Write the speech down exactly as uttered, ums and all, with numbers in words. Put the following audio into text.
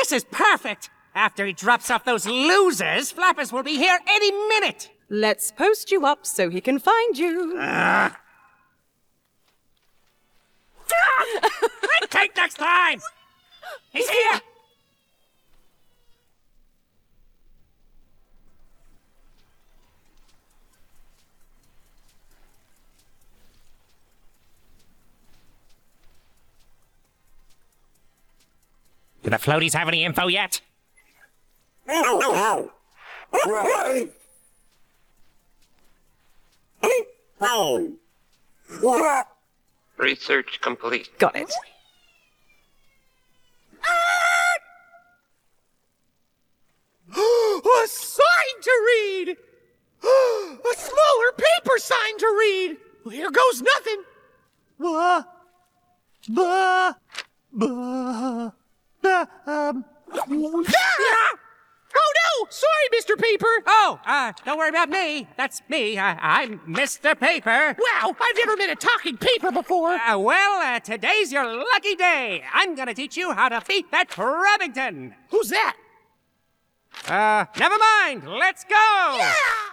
This is perfect! After he drops off those losers, Flappers will be here any minute! Let's post you up so he can find you. Uh. Take next time! He's here! Do the floaties have any info yet? Research complete. Got it. A sign to read! A smaller paper sign to read! Well, here goes nothing. Blah, blah, blah, blah, um... Ah! Oh no! Sorry, Mister Paper! Oh, uh, don't worry about me. That's me. I, I'm Mister Paper. Wow, I've never met a talking paper before! Uh, well, uh, today's your lucky day. I'm gonna teach you how to beat that Crabbington. Who's that? Uh, never mind. Let's go! Yeah!